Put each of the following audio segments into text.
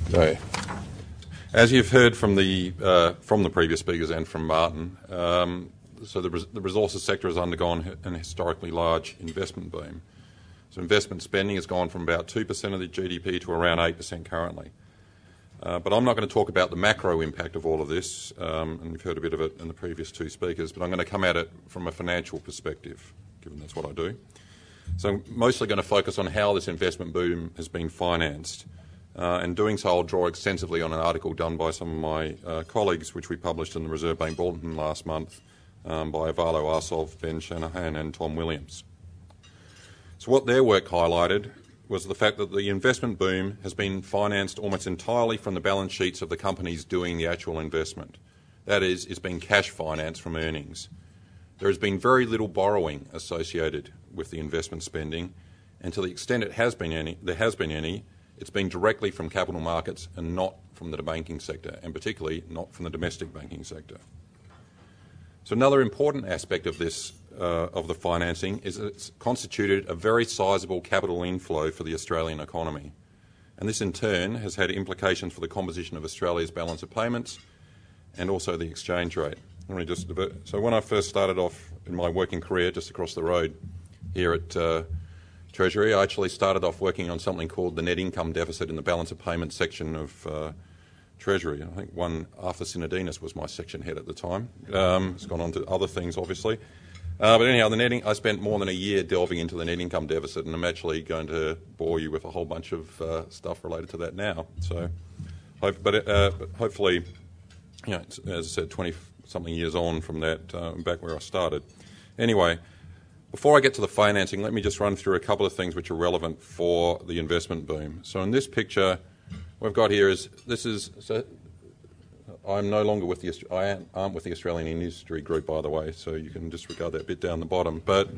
Okay. As you've heard from the previous speakers and from Martin, so the resources sector has undergone an historically large investment boom. So investment spending has gone from about 2% of the GDP to around 8% currently. But I'm not going to talk about the macro impact of all of this, and we've heard a bit of it in the previous two speakers, but I'm going to come at it from a financial perspective, given that's what I do. So I'm mostly going to focus on how this investment boom has been financed. And doing so, I'll draw extensively on an article done by some of my colleagues, which we published in the Reserve Bank Bulletin last month by Ivalo Arsov, Ben Shanahan and Tom Williams. So what their work highlighted was the fact that the investment boom has been financed almost entirely from the balance sheets of the companies doing the actual investment. That is, it's been cash financed from earnings. There has been very little borrowing associated with the investment spending, and to the extent there has been any, it's been directly from capital markets and not from the banking sector, and particularly not from the domestic banking sector. So another important aspect of this, of the financing, is that it's constituted a very sizable capital inflow for the Australian economy. And this in turn has had implications for the composition of Australia's balance of payments and also the exchange rate. So when I first started off in my working career just across the road here at Treasury, I actually started off working on something called the net income deficit in the balance of payments section of Treasury. I think one, Arthur Sinodinos, was my section head at the time. It's gone on to other things, obviously. But anyhow, I spent more than a year delving into the net income deficit, and I'm actually going to bore you with a whole bunch of stuff related to that now. So, hopefully, as I said, 20-something years on from that, back where I started. Anyway, before I get to the financing, let me just run through a couple of things which are relevant for the investment boom. So in this picture, what I've got here is, I'm no longer with I aren't with the Australian Industry Group, by the way, so you can disregard that bit down the bottom. But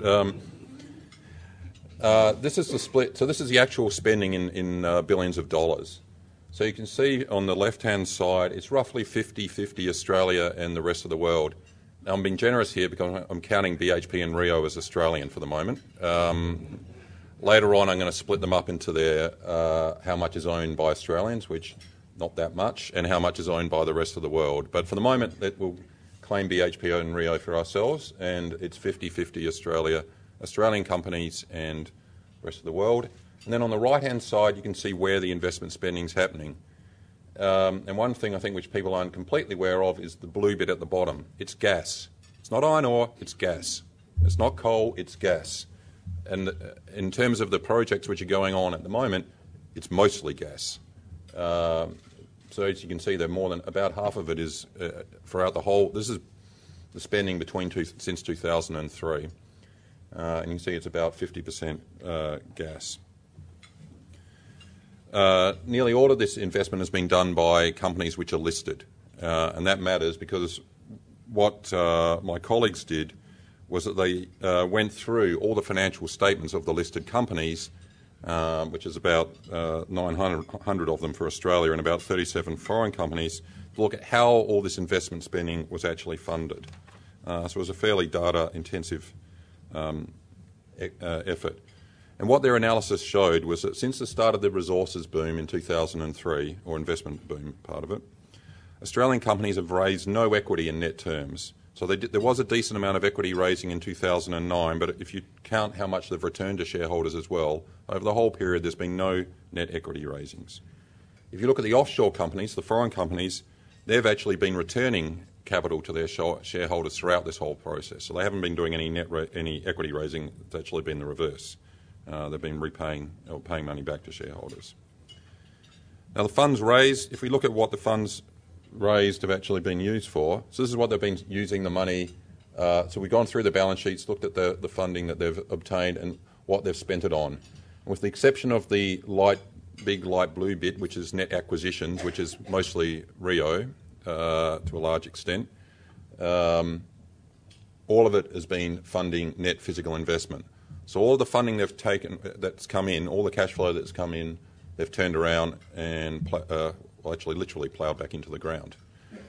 this is the split. So this is the actual spending in billions of dollars. So you can see on the left-hand side, it's roughly 50-50 Australia and the rest of the world. Now, I'm being generous here because I'm counting BHP and Rio as Australian for the moment. Later on, I'm going to split them up into their how much is owned by Australians, which not that much, and how much is owned by the rest of the world. But for the moment, we'll claim BHP and Rio for ourselves, and it's 50-50 Australian companies and the rest of the world. And then on the right-hand side, you can see where the investment spending is happening. And one thing I think which people aren't completely aware of is the blue bit at the bottom. It's gas. It's not iron ore, it's gas. It's not coal, it's gas. And in terms of the projects which are going on at the moment, it's mostly gas. So as you can see, there more than about half of it is throughout the whole. This is the spending since 2003. And you can see it's about 50% gas. Nearly all of this investment has been done by companies which are listed. And that matters because what my colleagues did was that they went through all the financial statements of the listed companies, which is about 900 of them for Australia and about 37 foreign companies, to look at how all this investment spending was actually funded. So it was a fairly data-intensive effort. And what their analysis showed was that since the start of the resources boom in 2003, or investment boom part of it, Australian companies have raised no equity in net terms. So there was a decent amount of equity raising in 2009, but if you count how much they've returned to shareholders as well, over the whole period there's been no net equity raisings. If you look at the offshore companies, the foreign companies, they've actually been returning capital to their shareholders throughout this whole process. So they haven't been doing any equity raising. It's actually been the reverse. They've been repaying or paying money back to shareholders. Now the funds raised, if we look at what the funds raised have actually been used for, so this is what they've been using the money. So we've gone through the balance sheets, looked at the funding that they've obtained and what they've spent it on. And with the exception of the big light blue bit, which is net acquisitions, which is mostly Rio to a large extent, all of it has been funding net physical investment. So all the funding they've taken that's come in, all the cash flow that's come in, they've turned around and actually literally ploughed back into the ground.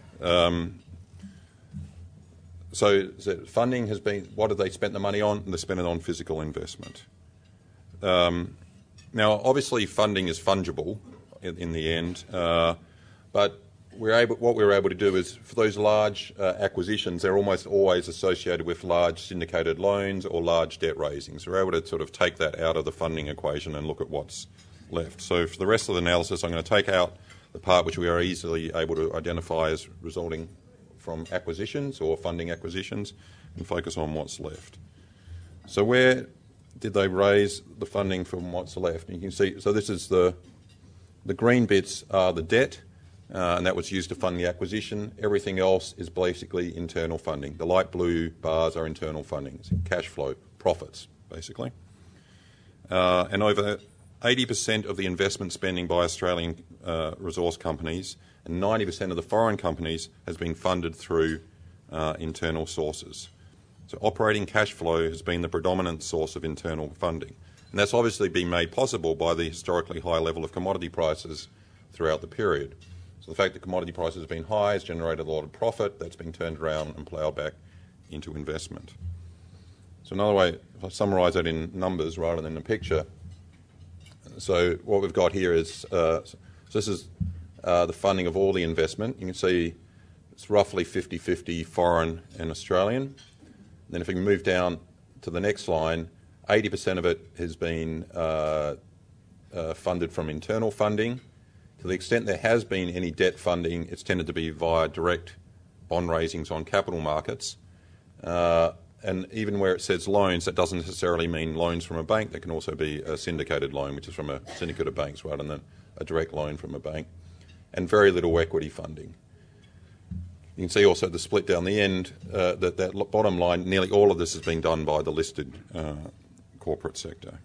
So funding has been, what have they spent the money on? They spent it on physical investment. Now, obviously funding is fungible. in the end. But what we were able to do is, for those large acquisitions, they're almost always associated with large syndicated loans or large debt raisings. We're able to sort of take that out of the funding equation and look at what's left. So for the rest of the analysis, I'm going to take out the part which we are easily able to identify as resulting from acquisitions or funding acquisitions and focus on what's left. So where did they raise the funding from what's left? And you can see, so this is the green bits are the debt, and that was used to fund the acquisition. Everything else is basically internal funding. The light blue bars are internal funding, it's cash flow, profits, basically. And over 80% of the investment spending by Australian resource companies and 90% of the foreign companies has been funded through internal sources. So operating cash flow has been the predominant source of internal funding. And that's obviously been made possible by the historically high level of commodity prices throughout the period. So the fact that commodity prices have been high has generated a lot of profit that's been turned around and ploughed back into investment. So another way, if I summarise that in numbers rather than a picture, so what we've got here is, so this is the funding of all the investment. You can see it's roughly 50-50 foreign and Australian. Then if we can move down to the next line, 80% of it has been funded from internal funding. To the extent there has been any debt funding, it's tended to be via direct bond raisings on capital markets. And even where it says loans, that doesn't necessarily mean loans from a bank. That can also be a syndicated loan, which is from a syndicate of banks rather than a direct loan from a bank. And very little equity funding. You can see also the split down the end, that bottom line, nearly all of this has been done by the listed corporate sector.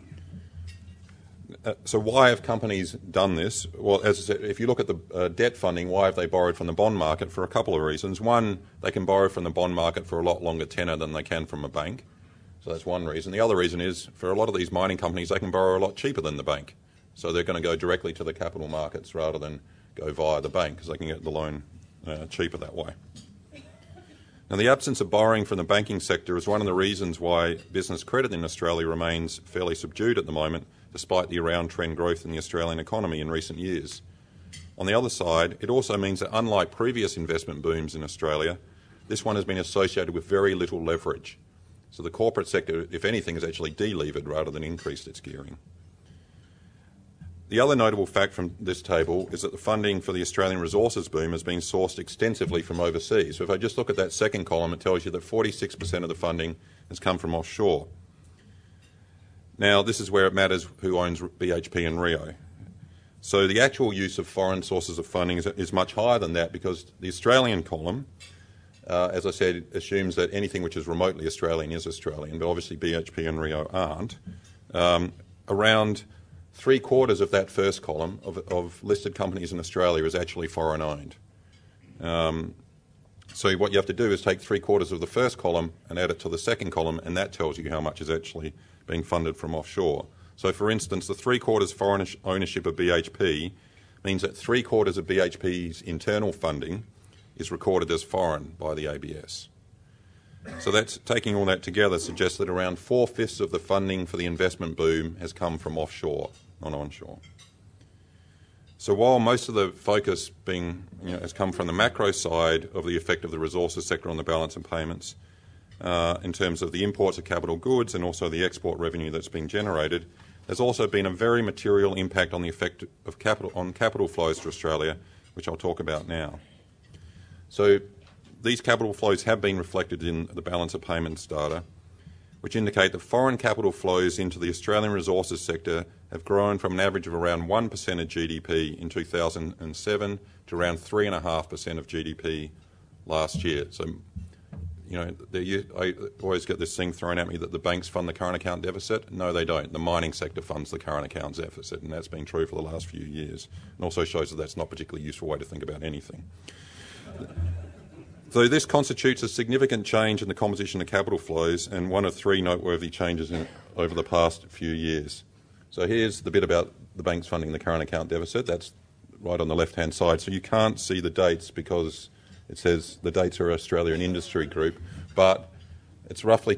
So why have companies done this? Well, as I said, if you look at the debt funding, why have they borrowed from the bond market? For a couple of reasons. One, they can borrow from the bond market for a lot longer tenor than they can from a bank. So that's one reason. The other reason is, for a lot of these mining companies, they can borrow a lot cheaper than the bank. So they're going to go directly to the capital markets rather than go via the bank, because they can get the loan cheaper that way. Now, the absence of borrowing from the banking sector is one of the reasons why business credit in Australia remains fairly subdued at the moment, despite the around-trend growth in the Australian economy in recent years. On the other side, it also means that unlike previous investment booms in Australia, this one has been associated with very little leverage. So the corporate sector, if anything, has actually de-levered rather than increased its gearing. The other notable fact from this table is that the funding for the Australian resources boom has been sourced extensively from overseas. So if I just look at that second column, it tells you that 46% of the funding has come from offshore. Now, this is where it matters who owns BHP and Rio. So the actual use of foreign sources of funding is much higher than that, because the Australian column, as I said, assumes that anything which is remotely Australian is Australian, but obviously BHP and Rio aren't. Around 3/4 of that first column of listed companies in Australia is actually foreign owned. So what you have to do is take 3/4 of the first column and add it to the second column, and that tells you how much is actually being funded from offshore. So for instance, the 3/4 foreign ownership of BHP means that 3/4 of BHP's internal funding is recorded as foreign by the ABS. So that's, taking all that together, suggests that around 4/5 of the funding for the investment boom has come from offshore, not onshore. So while most of the focus has come from the macro side of the effect of the resources sector on the balance and payments, in terms of the imports of capital goods and also the export revenue that's been generated, there's also been a very material impact on the effect of capital flows to Australia, which I'll talk about now. So these capital flows have been reflected in the balance of payments data, which indicate that foreign capital flows into the Australian resources sector have grown from an average of around 1% of GDP in 2007 to around 3.5% of GDP last year. So, I always get this thing thrown at me that the banks fund the current account deficit. No, they don't. The mining sector funds the current account deficit, and that's been true for the last few years. And also shows that that's not a particularly useful way to think about anything. So this constitutes a significant change in the composition of capital flows, and one of 3 noteworthy changes over the past few years. So here's the bit about the banks funding the current account deficit. That's right on the left-hand side. So you can't see the dates because it says the dates are Australia and Industry Group, but it's roughly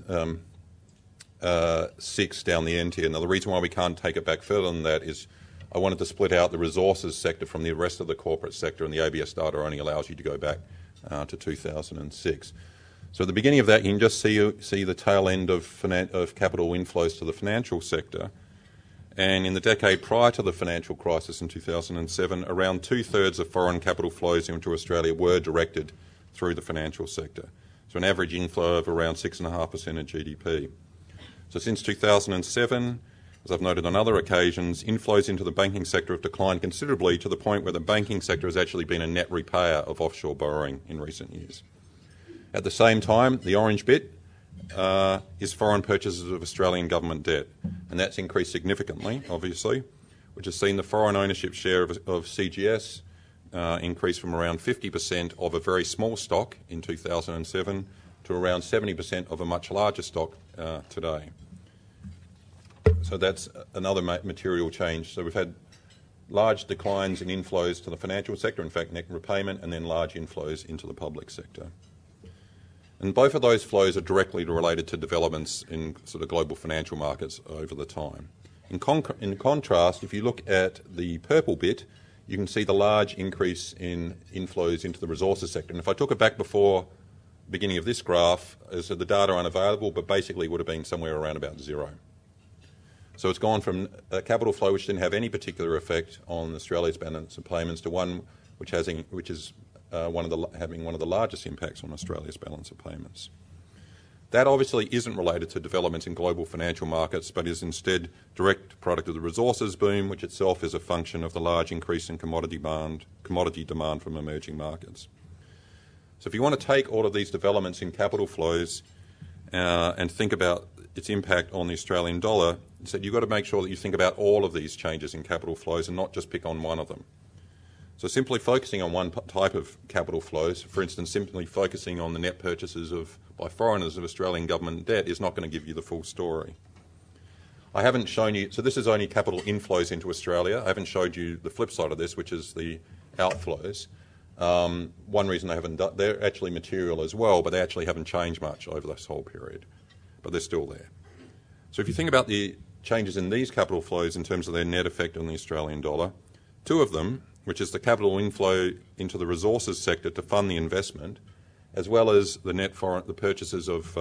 2006 down the end here. Now, the reason why we can't take it back further than that is I wanted to split out the resources sector from the rest of the corporate sector, and the ABS data only allows you to go back to 2006. So at the beginning of that, you can just see the tail end of capital inflows to the financial sector. And in the decade prior to the financial crisis in 2007, around 2/3 of foreign capital flows into Australia were directed through the financial sector. So an average inflow of around 6.5% of GDP. So since 2007, as I've noted on other occasions, inflows into the banking sector have declined considerably to the point where the banking sector has actually been a net repayer of offshore borrowing in recent years. At the same time, the orange bit is foreign purchases of Australian government debt, and that's increased significantly, obviously, which has seen the foreign ownership share of CGS increase from around 50% of a very small stock in 2007 to around 70% of a much larger stock today. So that's another material change. So we've had large declines in inflows to the financial sector, in fact net repayment, and then large inflows into the public sector. And both of those flows are directly related to developments in sort of global financial markets over the time. In contrast, if you look at the purple bit, you can see the large increase in inflows into the resources sector. And if I took it back before the beginning of this graph, so the data are unavailable, but basically would have been somewhere around about zero. So it's gone from a capital flow which didn't have any particular effect on Australia's balance of payments to one which is having one of the largest impacts on Australia's balance of payments. That obviously isn't related to developments in global financial markets, but is instead direct product of the resources boom, which itself is a function of the large increase in commodity demand from emerging markets. So if you want to take all of these developments in capital flows and think about its impact on the Australian dollar, so you've got to make sure that you think about all of these changes in capital flows and not just pick on one of them. So simply focusing on one type of capital flows, for instance, simply focusing on the net purchases by foreigners of Australian government debt is not going to give you the full story. I haven't shown you, so this is only capital inflows into Australia. I haven't showed you the flip side of this, which is the outflows. One reason I haven't done, they're actually material as well, but they actually haven't changed much over this whole period, but they're still there. So if you think about the changes in these capital flows in terms of their net effect on the Australian dollar, two of them, which is the capital inflow into the resources sector to fund the investment, as well as the foreign purchases of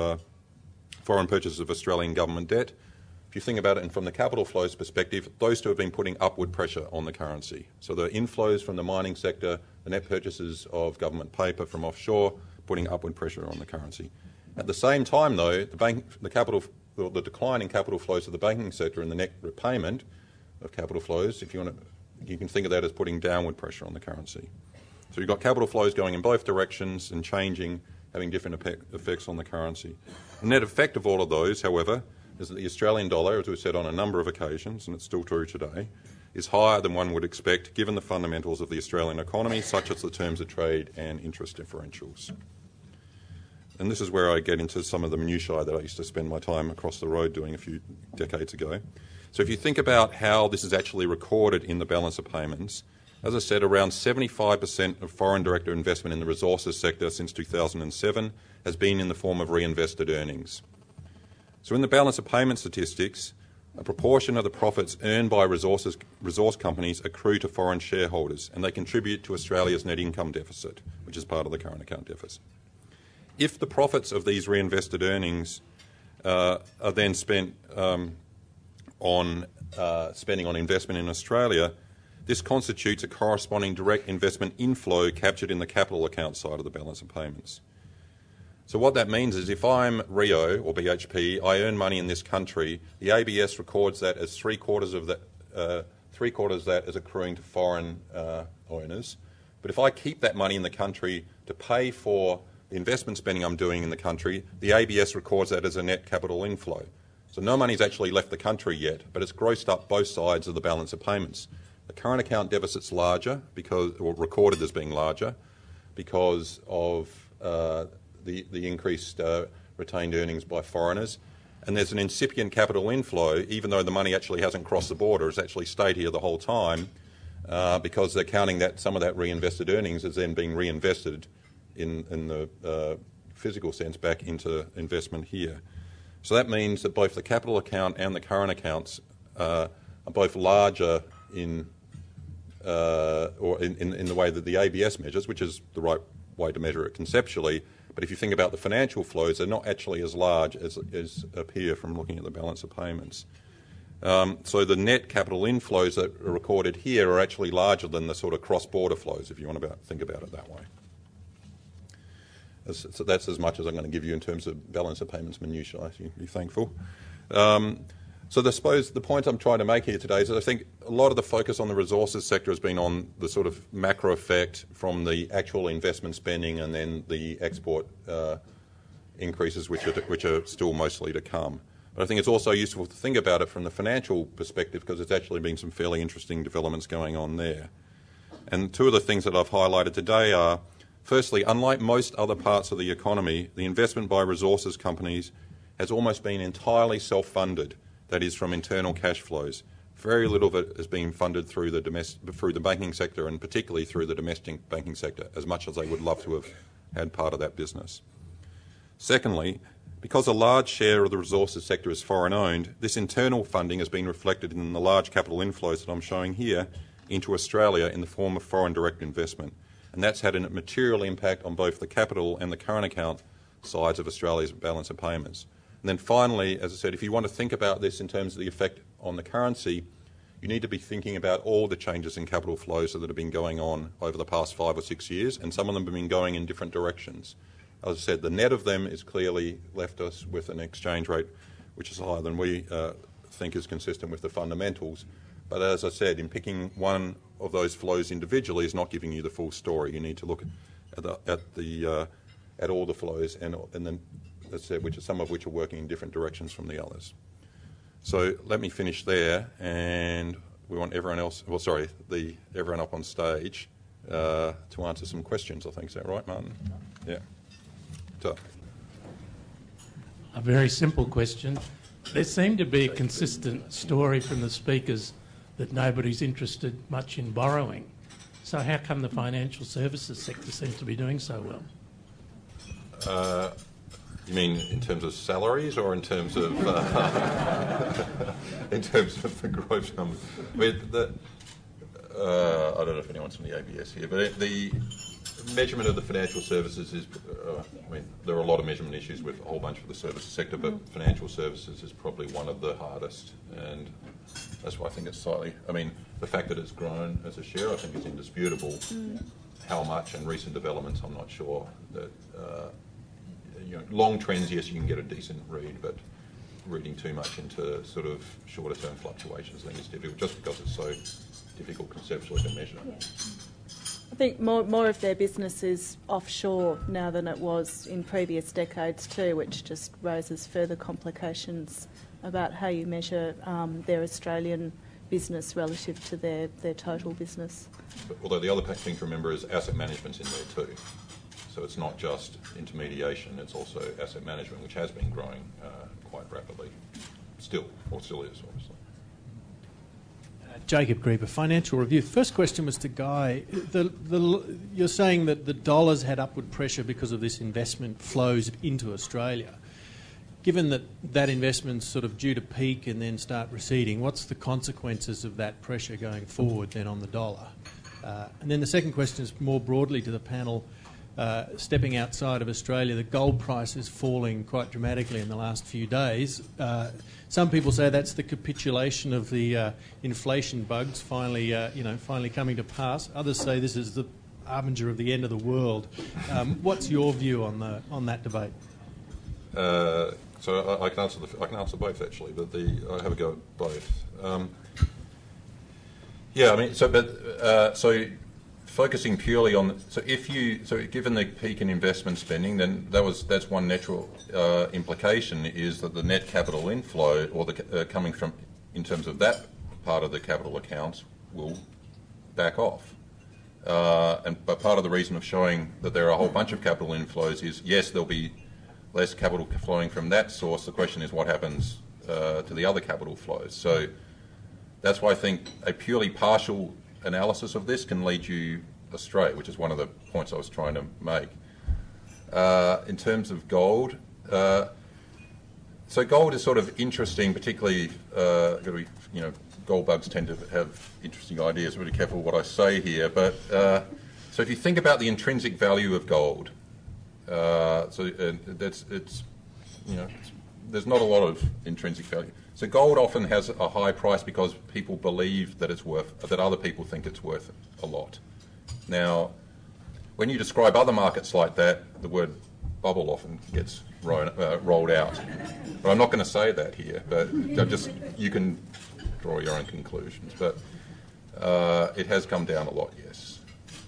Australian government debt. If you think about it from the capital flows perspective, those two have been putting upward pressure on the currency. So the inflows from the mining sector, the net purchases of government paper from offshore, putting upward pressure on the currency. At the same time, though, the decline in capital flows to the banking sector and the net repayment of capital flows, you can think of that as putting downward pressure on the currency. So you've got capital flows going in both directions and changing, having different effects on the currency. The net effect of all of those, however, is that the Australian dollar, as we've said on a number of occasions, and it's still true today, is higher than one would expect given the fundamentals of the Australian economy, such as the terms of trade and interest differentials. And this is where I get into some of the minutiae that I used to spend my time across the road doing a few decades ago. So if you think about how this is actually recorded in the balance of payments, as I said, around 75% of foreign direct investment in the resources sector since 2007 has been in the form of reinvested earnings. So in the balance of payment statistics, a proportion of the profits earned by resource companies accrue to foreign shareholders, and they contribute to Australia's net income deficit, which is part of the current account deficit. If the profits of these reinvested earnings are then spent on spending on investment in Australia, this constitutes a corresponding direct investment inflow captured in the capital account side of the balance of payments. So what that means is if I'm Rio or BHP, I earn money in this country, the ABS records that as three-quarters of that as accruing to foreign owners. But if I keep that money in the country to pay for the investment spending I'm doing in the country, the ABS records that as a net capital inflow. So no money's actually left the country yet, but it's grossed up both sides of the balance of payments. The current account deficit's larger, or recorded as being larger, because of the increased retained earnings by foreigners. And there's an incipient capital inflow, even though the money actually hasn't crossed the border, it's actually stayed here the whole time, because they're counting that some of that reinvested earnings is then being reinvested in the physical sense back into investment here. So that means that both the capital account and the current accounts are both larger in the way that the ABS measures, which is the right way to measure it conceptually. But if you think about the financial flows, they're not actually as large as appear from looking at the balance of payments. So the net capital inflows that are recorded here are actually larger than the sort of cross-border flows, if you want to think about it that way. So that's as much as I'm going to give you in terms of balance of payments minutiae. You'd be thankful. So I suppose the point I'm trying to make here today is that I think a lot of the focus on the resources sector has been on the sort of macro effect from the actual investment spending and then the export increases, which are still mostly to come. But I think it's also useful to think about it from the financial perspective because there's actually been some fairly interesting developments going on there. And two of the things that I've highlighted today are, firstly, unlike most other parts of the economy, the investment by resources companies has almost been entirely self-funded. That is, from internal cash flows. Very little of it is being funded through the banking sector and particularly through the domestic banking sector, as much as they would love to have had part of that business. Secondly, because a large share of the resources sector is foreign owned, this internal funding has been reflected in the large capital inflows that I'm showing here into Australia in the form of foreign direct investment. And that's had a material impact on both the capital and the current account sides of Australia's balance of payments. And then finally, as I said, if you want to think about this in terms of the effect on the currency, you need to be thinking about all the changes in capital flows that have been going on over the past 5 or 6 years, and some of them have been going in different directions. As I said, the net of them is clearly left us with an exchange rate which is higher than we think is consistent with the fundamentals. But as I said, in picking one of those flows individually is not giving you the full story. You need to look at all the flows and then, as I said, some of which are working in different directions from the others. So let me finish there, and we want everyone else, everyone up on stage to answer some questions, I think. Is that right, Martin? Yeah. So. A very simple question. There seemed to be a consistent story from the speakers that nobody's interested much in borrowing. So how come the financial services sector seems to be doing so well? You mean in terms of salaries or in terms of in terms of the growth numbers? I mean, I don't know if anyone's from the ABS here, but the measurement of the financial services is, I mean, there are a lot of measurement issues with a whole bunch of the services sector, but financial services is probably one of the hardest, and that's why I think it's slightly, I mean, the fact that it's grown as a share, I think is indisputable. How much and recent developments, I'm not sure. That long trends, yes, you can get a decent read, but reading too much into sort of shorter term fluctuations, I think it's difficult, just because it's so difficult conceptually to measure. Yeah. I think more of their business is offshore now than it was in previous decades too, which just raises further complications about how you measure their Australian business relative to their total business. But although the other thing to remember is asset management's in there too. So it's not just intermediation, it's also asset management, which has been growing quite rapidly. Still is, obviously. Jacob Grieber, Financial Review. First question was to Guy. You're saying that the dollar's had upward pressure because of this investment flows into Australia. Given that investment's sort of due to peak and then start receding, what's the consequences of that pressure going forward then on the dollar? And then the second question is more broadly to the panel. Stepping outside of Australia, the gold price is falling quite dramatically in the last few days. Some people say that's the capitulation of the inflation bugs finally coming to pass. Others say this is the harbinger of the end of the world. What's your view on that debate? So I can answer both actually, but I have a go at both. Focusing purely on given the peak in investment spending, then that's one natural implication is that the net capital inflow or coming from in terms of that part of the capital accounts will back off. But part of the reason of showing that there are a whole bunch of capital inflows is yes, there'll be less capital flowing from that source. The question is what happens to the other capital flows. So that's why I think a purely partial analysis of this can lead you astray, which is one of the points I was trying to make. In terms of gold, so gold is sort of interesting, particularly gold bugs tend to have interesting ideas. I'm really careful what I say here, but so if you think about the intrinsic value of gold, there's not a lot of intrinsic value. So gold often has a high price because people believe that that other people think it's worth a lot. Now, when you describe other markets like that, the word bubble often gets rolled out. But I'm not going to say that here, but you can draw your own conclusions. But it has come down a lot, yes.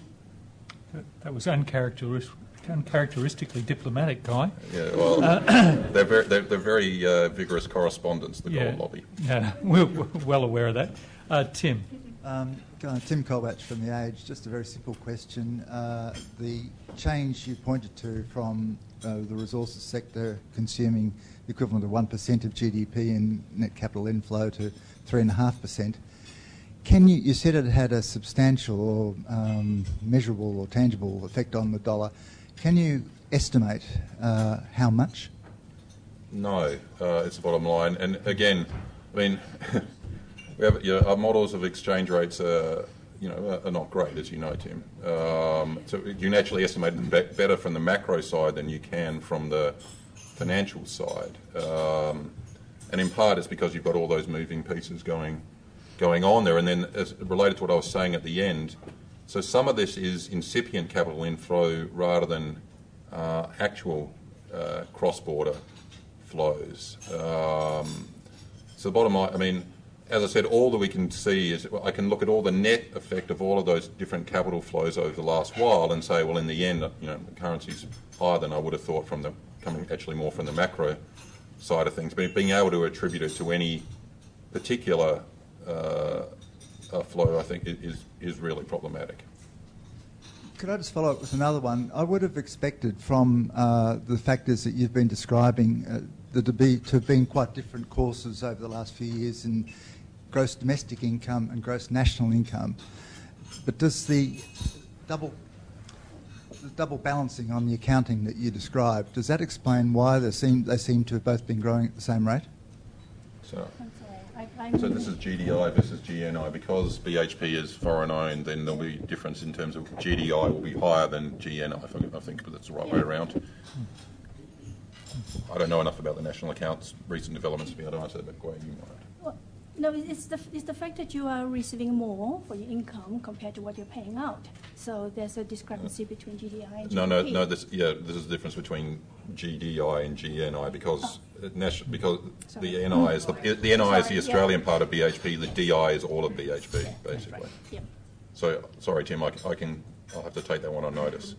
That was uncharacteristically diplomatic, Guy. Yeah, well, they're very vigorous correspondents, the gold lobby. Yeah, we're well aware of that. Tim. Tim Colbatch from The Age. Just a very simple question. The change you pointed to from the resources sector consuming the equivalent of 1% of GDP in net capital inflow to 3.5%. You said it had a substantial or measurable or tangible effect on the dollar. Can you estimate how much? No, it's the bottom line. And again, I mean, we have our models of exchange rates are not great, as you know, Tim. So you can actually estimate them better from the macro side than you can from the financial side. And in part, it's because you've got all those moving pieces going on there. And then, as related to what I was saying at the end, so some of this is incipient capital inflow rather than actual cross-border flows. So the bottom line, I mean, as I said, all that we can see is I can look at all the net effect of all of those different capital flows over the last while and say, well, in the end, the currency's higher than I would have thought coming actually more from the macro side of things. But being able to attribute it to any particular flow, I think, is really problematic. Could I just follow up with another one? I would have expected from the factors that you've been describing to have been quite different courses over the last few years in gross domestic income and gross national income. But does the double balancing on the accounting that you described, does that explain why they seem to have both been growing at the same rate? So this is GDI versus GNI. Because BHP is foreign owned, then there'll be a difference in terms of GDI will be higher than GNI, I think that's the right way around. I don't know enough about the national accounts, recent developments to be able to answer that, but Guai, you might. Well, no, it's the fact that you are receiving more for your income compared to what you're paying out. So there's a discrepancy between GDI and GDP. No. This is the difference between GDI and GNI because the NI is the NI is the Australian part of BHP. The DI is all of BHP, basically. Right. Yeah. So sorry, Tim. I'll have to take that one on notice.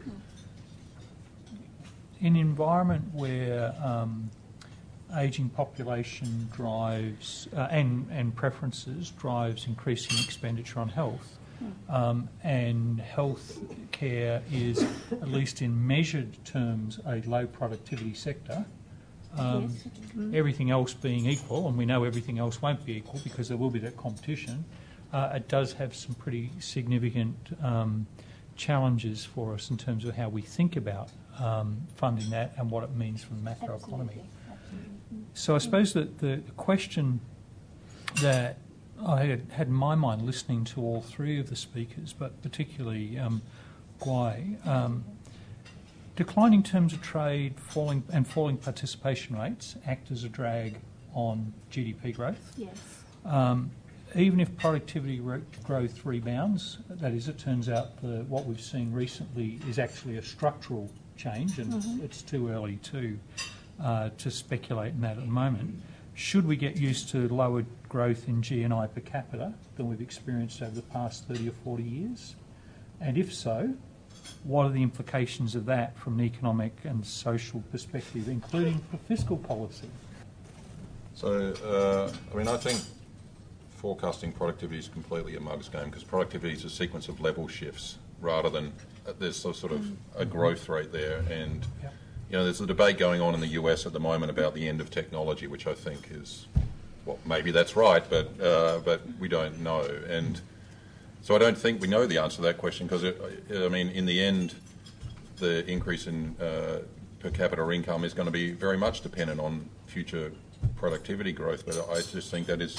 In an environment where ageing population drives and preferences drives increasing expenditure on health, and health care is, at least in measured terms, a low productivity sector, everything else being equal, and we know everything else won't be equal because there will be that competition, it does have some pretty significant challenges for us in terms of how we think about funding that and what it means for the macroeconomy. So I suppose that the question that I had in my mind listening to all three of the speakers, but particularly Guai, declining terms of trade, falling participation rates act as a drag on GDP growth. Yes. Even if productivity growth rebounds, that is, it turns out what we've seen recently is actually a structural change, and it's too early to speculate in that at the moment. Should we get used to lower growth in GNI per capita than we've experienced over the past 30 or 40 years? And if so, what are the implications of that from an economic and social perspective, including for fiscal policy? So, I think forecasting productivity is completely a mug's game because productivity is a sequence of level shifts rather than there's sort of a growth rate there. And there's a debate going on in the US at the moment about the end of technology, which I think is, well, maybe that's right, but we don't know. And so I don't think we know the answer to that question because, in the end, the increase in per capita income is going to be very much dependent on future productivity growth. But I just think that is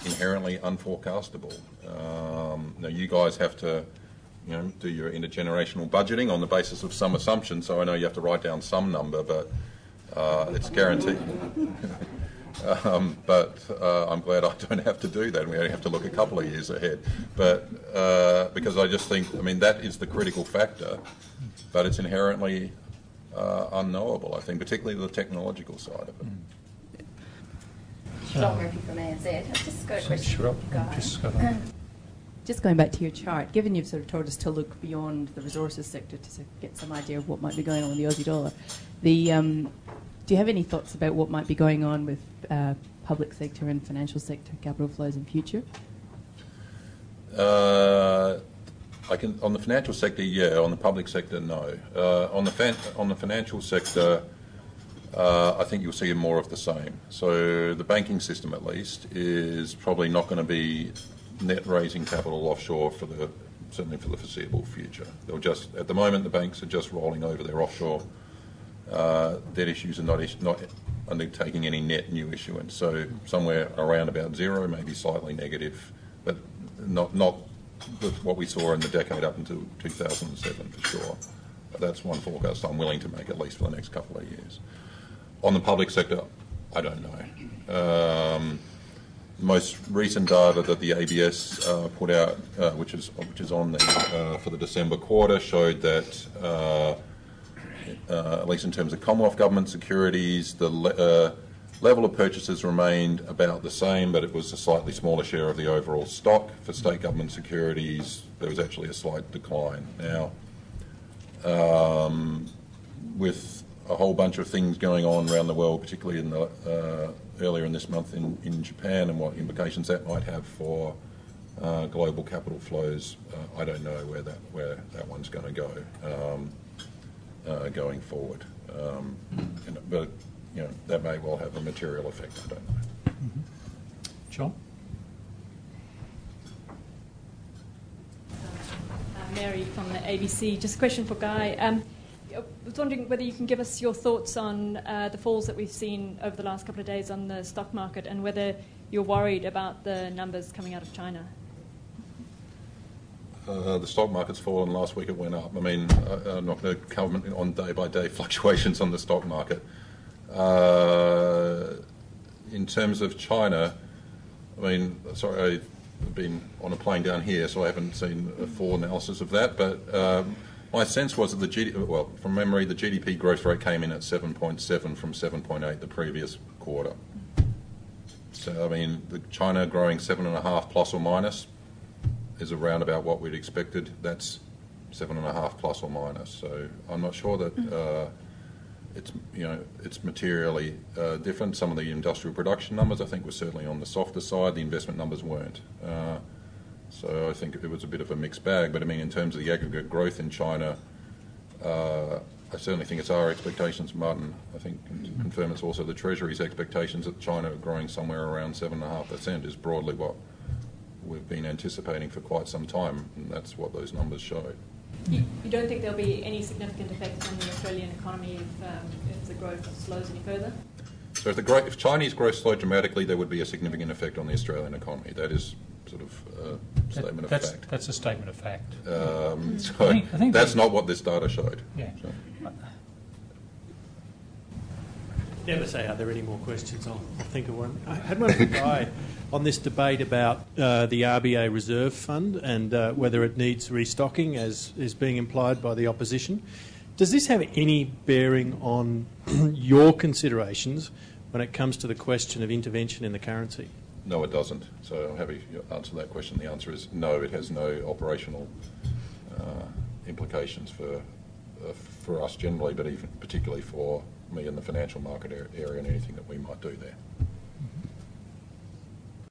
inherently unforecastable. Now, you guys have to, do your intergenerational budgeting on the basis of some assumptions. So I know you have to write down some number, but it's guaranteed. But I'm glad I don't have to do that. We only have to look a couple of years ahead. But because I just think, that is the critical factor, but it's inherently unknowable, I think, particularly the technological side of it. Charlotte Murphy from ANZ. I've just got a question for you guys. Just going back to your chart, given you've sort of told us to look beyond the resources sector to get some idea of what might be going on with the Aussie dollar, do you have any thoughts about what might be going on with public sector and financial sector capital flows in future? On the financial sector, yeah. On the public sector, no. On the financial sector, I think you'll see more of the same. So the banking system, at least, is probably not going to be net raising capital offshore certainly for the foreseeable future. They'll just, at the moment, the banks are just rolling over their offshore debt issues and not undertaking any net new issuance. So somewhere around about zero, maybe slightly negative, but not with what we saw in the decade up until 2007 for sure. But that's one forecast I'm willing to make, at least for the next couple of years. On the public sector, I don't know. Most recent data that the ABS put out, which is on there for the December quarter, showed that at least in terms of Commonwealth government securities, the level of purchases remained about the same, but it was a slightly smaller share of the overall stock. For state government securities, there was actually a slight decline. Now, with a whole bunch of things going on around the world, particularly in the earlier in this month in Japan, and what implications that might have for global capital flows, I don't know where that one's going to go going forward. But that may well have a material effect. I don't know. Mm-hmm. John? Mary from the ABC. Just a question for Guy. I was wondering whether you can give us your thoughts on the falls that we've seen over the last couple of days on the stock market, and whether you're worried about the numbers coming out of China. The stock market's fallen. Last week it went up. I'm not going to comment on day-by-day fluctuations on the stock market. In terms of China, sorry, I've been on a plane down here, so I haven't seen a full analysis of that, but my sense was that from memory, the GDP growth rate came in at 7.7 from 7.8 the previous quarter. So, the China growing 7.5 plus or minus is around about what we'd expected. That's 7.5 plus or minus. So I'm not sure that it's materially different. Some of the industrial production numbers, I think, were certainly on the softer side. The investment numbers weren't. So I think it was a bit of a mixed bag. But in terms of the aggregate growth in China, I certainly think it's our expectations. Martin, I think, can confirm it's also the Treasury's expectations that China growing somewhere around 7.5% is broadly what we've been anticipating for quite some time, and that's what those numbers showed. You don't think there'll be any significant effect on the Australian economy if the growth slows any further? So if Chinese growth slowed dramatically, there would be a significant effect on the Australian economy. That is sort of a statement of fact. That's a statement of fact. So I think that's not what this data showed. Yeah. So. Never say, are there any more questions? I'll think of one. I had one for Guy on this debate about the RBA Reserve Fund and whether it needs restocking, as is being implied by the opposition. Does this have any bearing on your considerations when it comes to the question of intervention in the currency? No, it doesn't. So I'm happy to answer that question. The answer is no, it has no operational implications for us generally, but even particularly for me in the financial market area and anything that we might do there.